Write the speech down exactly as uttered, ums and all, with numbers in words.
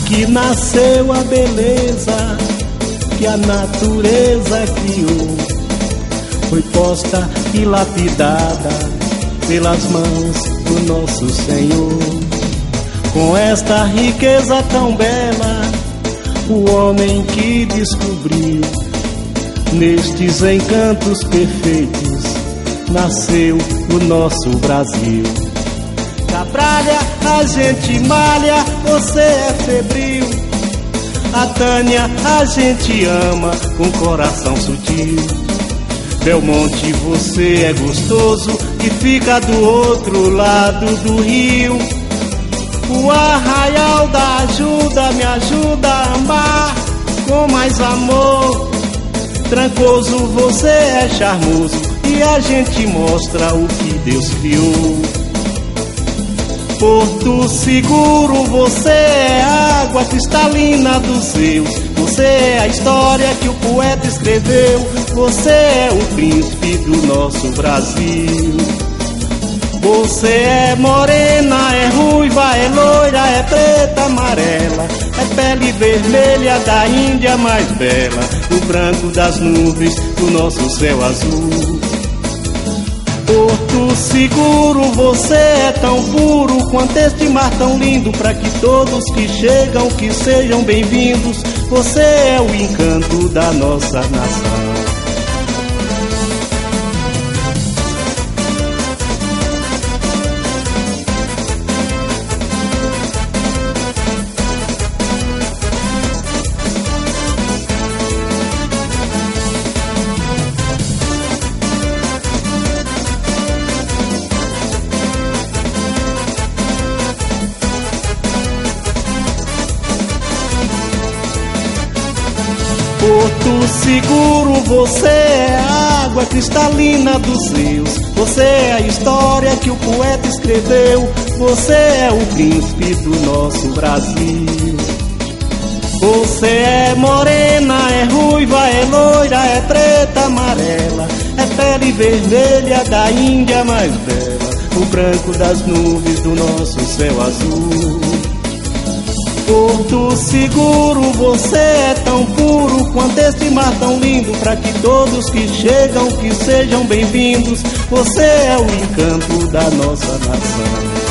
Aqui nasceu a beleza que a natureza criou, foi posta e lapidada pelas mãos do nosso Senhor. Com esta riqueza tão bela, o homem que descobriu, nestes encantos perfeitos, nasceu o nosso Brasil. Da praia a gente malha, você é febril. A Tânia a gente ama com coração sutil. Belmonte você é gostoso e fica do outro lado do rio. O Arraial da Ajuda me ajuda a amar com mais amor. Trancoso você é charmoso e a gente mostra o que Deus criou. Porto Seguro você é água cristalina dos rios. Você é a história que o poeta escreveu. Você é o príncipe do nosso Brasil. Você é morena, é ruiva, é loira, é preta, amarela, é pele vermelha da Índia mais bela, o branco das nuvens do nosso céu azul. Porto Seguro, você é tão puro quanto este mar tão lindo, para que todos que chegam, que sejam bem-vindos. Você é o encanto da nossa nação. Porto Seguro, você é a água cristalina dos rios. Você é a história que o poeta escreveu. Você é o príncipe do nosso Brasil. Você é morena, é ruiva, é loira, é preta, amarela, é pele vermelha da Índia mais bela, o branco das nuvens do nosso céu azul. Porto Seguro, você é tão puro quanto este mar tão lindo, para que todos que chegam, que sejam bem-vindos. Você é o encanto da nossa nação.